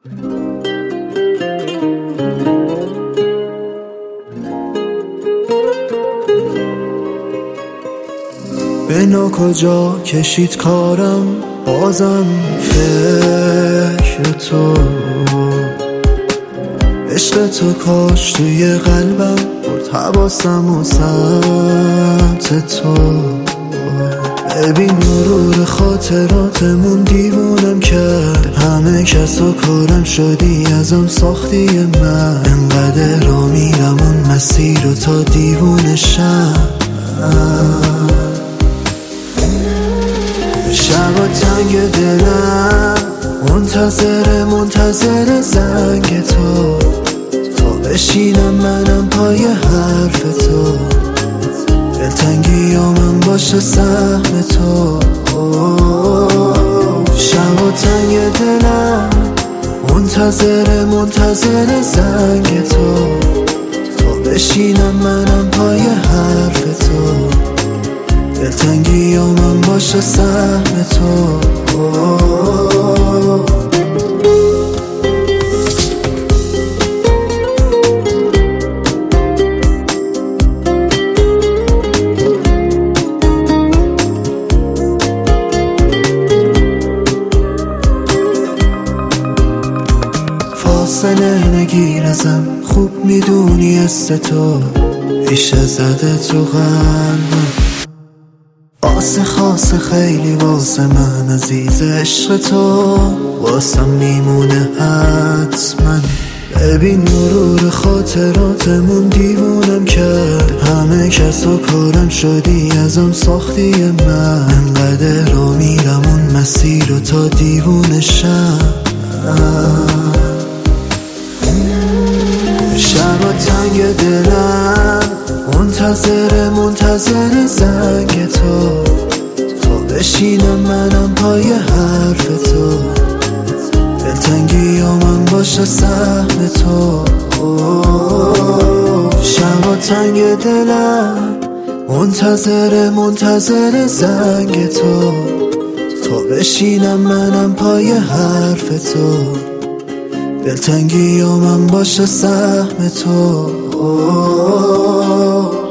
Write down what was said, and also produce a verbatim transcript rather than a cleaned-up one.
به کجا کشید کارم، بازم فکر تو. عشق تو کاش توی قلبم برد حواسم و سمت تو. ببین مرور خاطراتمون دیوونم کرد، همه کس و کارم شدی ازم ساختی من. انقدر را میرم اون مسیر رو تا دیوونشم. شبا تنگ دلم منتظر منتظر زنگ تو، تا بشینم منم پای حرف تو. دلتنگی یا من باشه سهم تو. شبا تنگ دلم منتظر منتظر زنگ تو، تا بشینم منم پای حرف تو. دلتنگی یا من باشه سهم تو. فاصله نگیر ازم، خوب میدونی است تو ریشه زده تو قلبم. واسه خاص خیلی واسه من عزیز عشق تو، واسم میمونه حتما. ببین مرور خاطراتمون دیوونم کرد، همه کس و کارم شدی ازم ساختی من. انقدر را میرم اون مسیر رو تا دیوونشم. شبا تنگ دلم منتظر منتظر زنگ تو، تا بشینم منم پای حرف تو. دلتنگی یا من باشه سهم تو. شبا تنگ دلم منتظر منتظر زنگ تو، تا بشینم منم پای حرف تو. دلتنگی یا من باشه سهم تو.